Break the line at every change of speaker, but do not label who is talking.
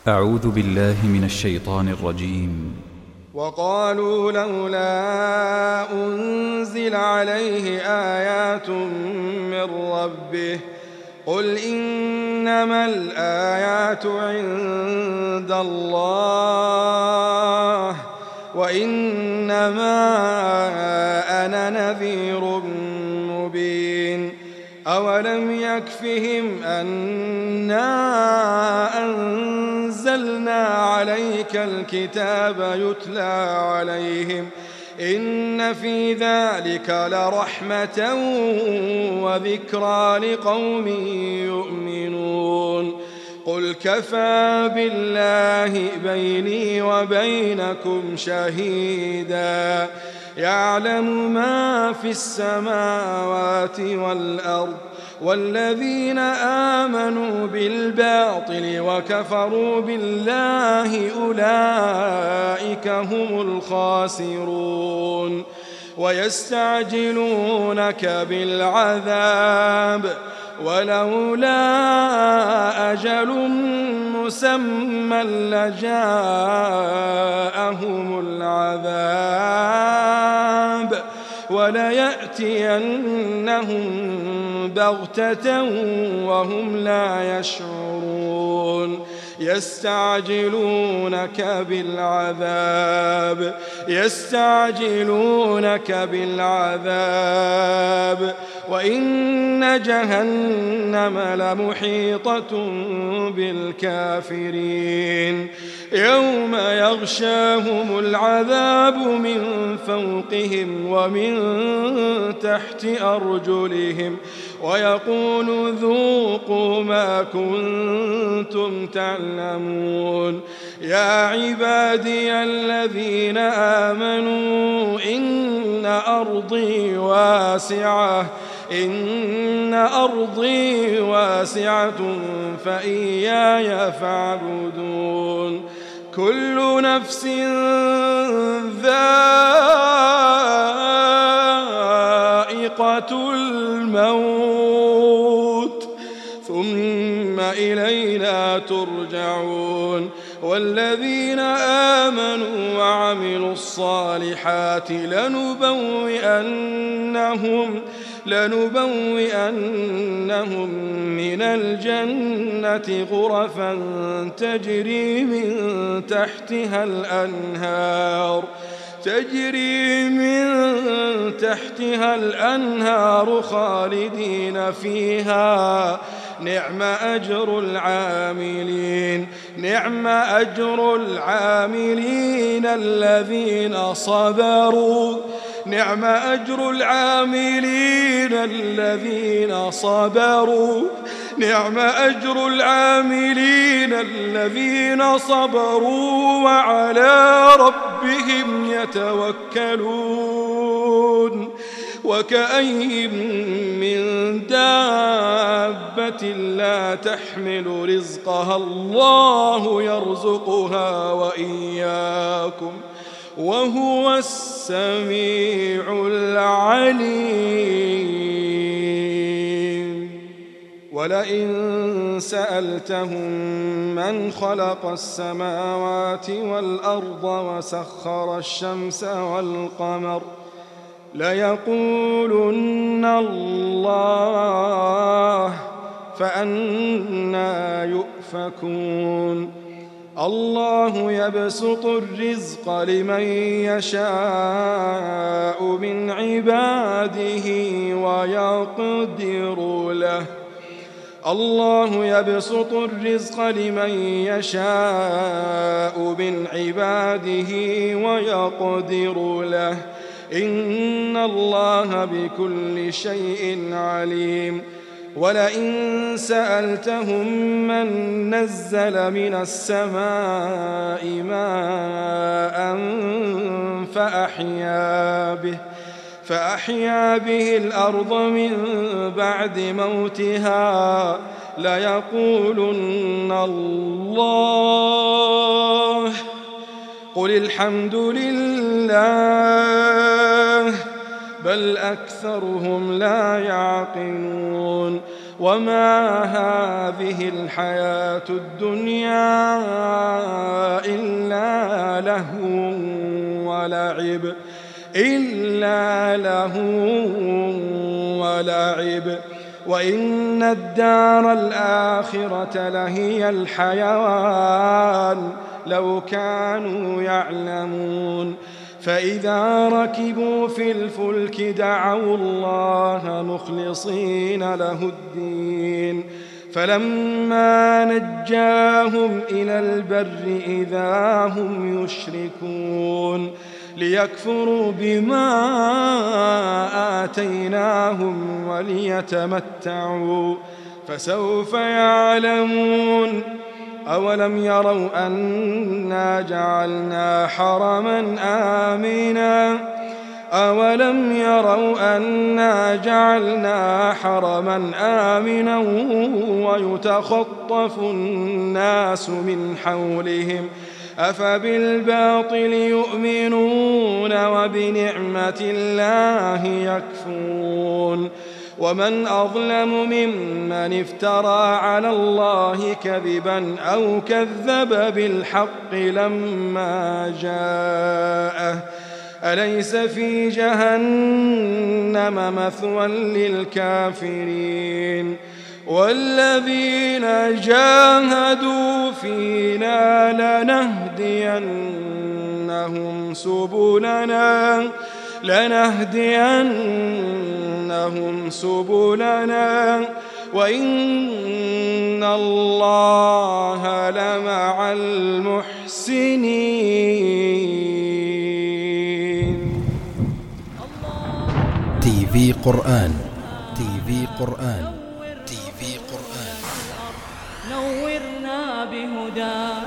أعوذ بالله من الشيطان الرجيم.
وقالوا لولا أنزل عليه آيات من ربه قل إنما الآيات عند الله وإنما أنا نذير مبين أولم يكفهم أنا أنزلنا عليك الكتاب يتلى عليهم إن في ذلك لرحمة وذكرى لقوم يؤمنون قل كفى بالله بيني وبينكم شهيدا يعلم ما في السماوات والأرض والذين آمنوا بالباطل وكفروا بالله أولئك هم الخاسرون ويستعجلونك بالعذاب ولولا أجل مسمى لجاءهم العذاب وليأتينهم بغتة وهم لا يشعرون يستعجلونك بالعذاب وإن جهنم لمحيطة بالكافرين يوم يغشاهم العذاب من فوقهم ومن تحت أرجلهم ويقول ذوقوا ما كنتم تعلمون يا عبادي الذين آمنوا إن أرضي واسعة فإياي فاعبدون كل نفس ذائقة الموت ثم إلينا ترجعون والذين آمنوا وعملوا الصالحات لنبوئنهم من الجنة غرفا تجري من تحتها الأنهار خالدين فيها نعم أجر العاملين الذين صبروا وعلى ربهم يتوكلون وكأين من دابة لا تحمل رزقها الله يرزقها وإياكم وهو السميع العليم ولئن سألتهم من خلق السماوات والأرض وسخر الشمس والقمر ليقولن الله فأنى يؤفكون الله يبسط الرزق لمن يشاء من عباده ويقدر له إن الله بكل شيء عليم ولئن سألتهم من نزل من السماء ماء فأحيا به الأرض من بعد موتها ليقولن الله قل الحمد لله بل أكثرهم لا يعقلون وما هذه الحياة الدنيا إلا لهو ولعب وإن الدار الآخرة لهي الحيوان لو كانوا يعلمون فإذا ركبوا في الفلك دعوا الله مخلصين له الدين فلما نجاهم إلى البر إذا هم يشركون ليكفروا بما آتيناهم وليتمتعوا فسوف يعلمون أولم يروا أنا جعلنا حرما آمنا ويتخطف الناس من حولهم أفبالباطل يؤمنون وبنعمة الله يكفرون ومن أظلم ممن افترى على الله كذبا أو كذب بالحق لما جاءه أليس في جهنم مثوى للكافرين والذين جاهدوا فينا لنهدينهم سبلنا وإن الله لمع المحسنين.
تي في قرآن
نورنا بهداك